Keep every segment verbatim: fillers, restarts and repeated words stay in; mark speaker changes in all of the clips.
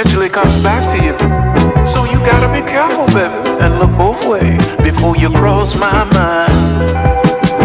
Speaker 1: eventually comes back to you. So you gotta be careful, baby, and look both ways before you cross my mind.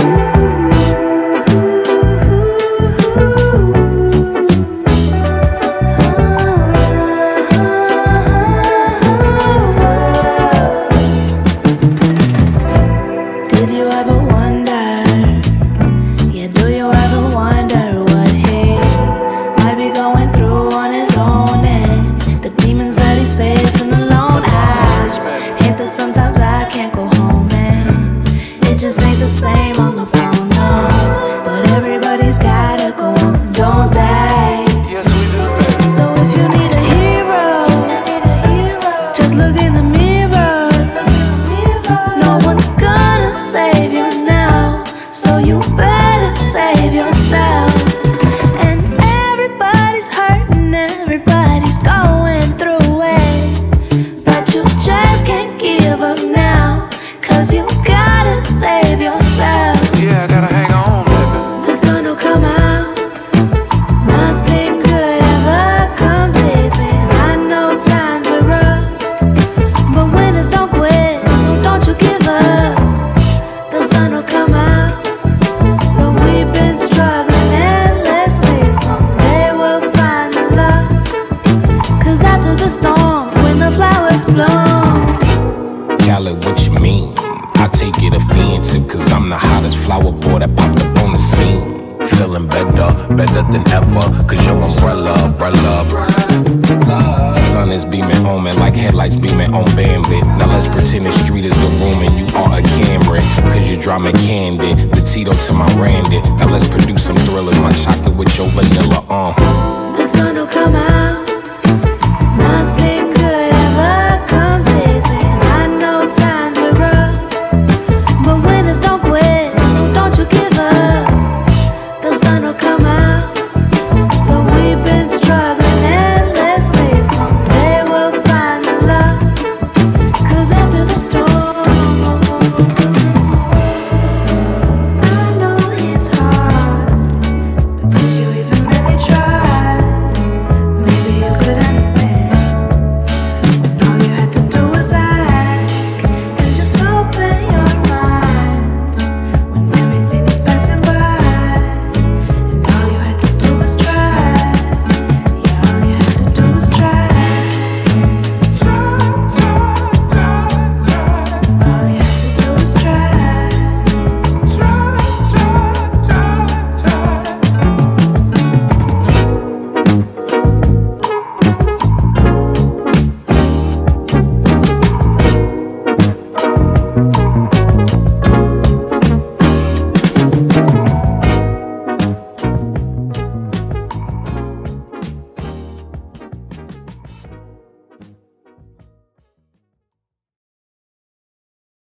Speaker 2: Drama candy, the Tito to my Randy. Now let's produce some thrillers. My chocolate with your vanilla, uh.
Speaker 3: The sun will come out, nothing.